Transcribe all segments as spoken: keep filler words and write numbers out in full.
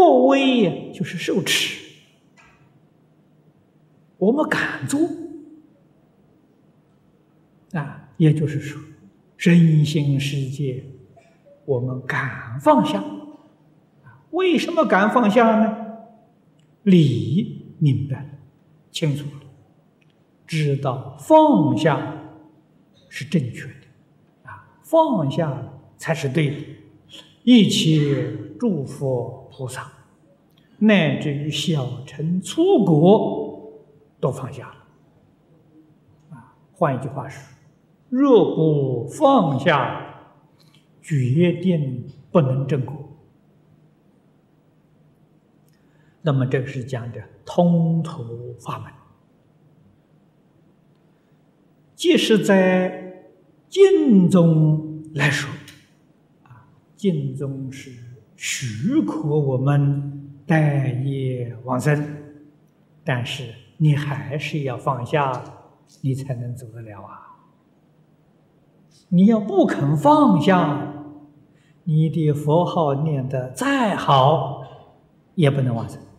莫为就是受持，我们敢做啊，也就是说，身心世界我们敢放下。为什么敢放下呢？理明白了，清楚了，知道放下是正确的啊，放下才是对的。一切诸佛菩萨，乃至于小乘粗果，都放下了啊。换一句话说，若不放下，决定不能证果。那么这是讲的通途法门。即使在经中来说，啊，经中是许可我们待业往生，但是你还是要放下，你才能走得了啊。你要不肯放下，你的佛号念得再好，也不能往生。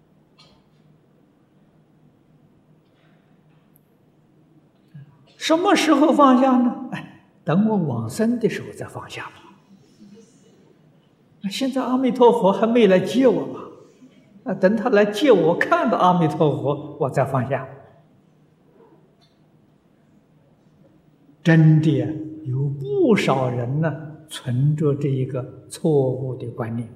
什么时候放下呢？哎，等我往生的时候再放下吧。现在阿弥陀佛还没来接我嘛，啊，等他来接我，看到阿弥陀佛，我再放下。真的有不少人呢，存着这一个错误的观念。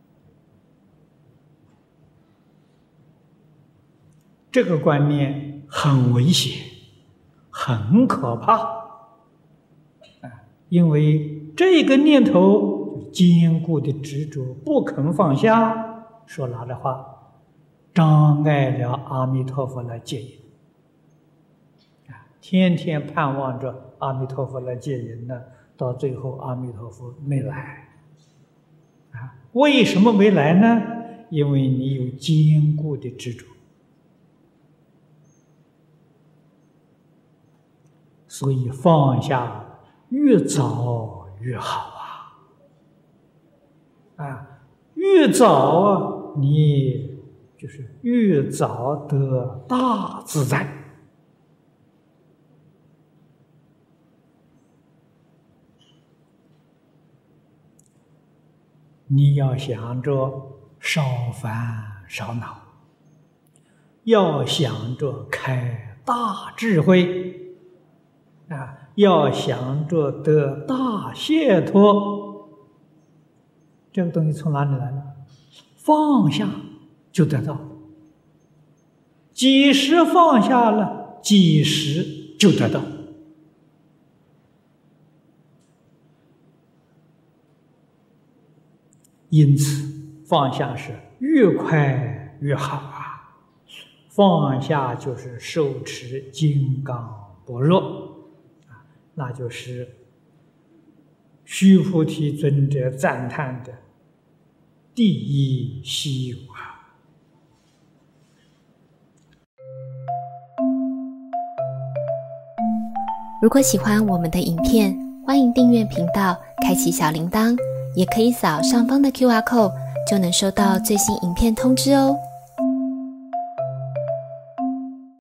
这个观念很危险，很可怕啊！因为这个念头坚固的执着，不肯放下，说老的话，障碍了阿弥陀佛来接引啊！天天盼望着阿弥陀佛来接引呢，到最后阿弥陀佛没来啊！为什么没来呢？因为你有坚固的执着。所以放下越早越好啊！啊，越早啊，你就是越早得大自在。你要想着少烦少恼，要想着开大智慧。啊，要想着得大解脱，这个东西从哪里来呢？放下就得到，几时放下了，几时就得到。因此，放下是越快越好啊！放下就是受持金刚般若。那就是须菩提尊者赞叹的第一希有啊！ 如果喜欢我们的影片，欢迎订阅频道，开启小铃铛，也可以扫上方的 Q R code， 就能收到最新影片通知哦。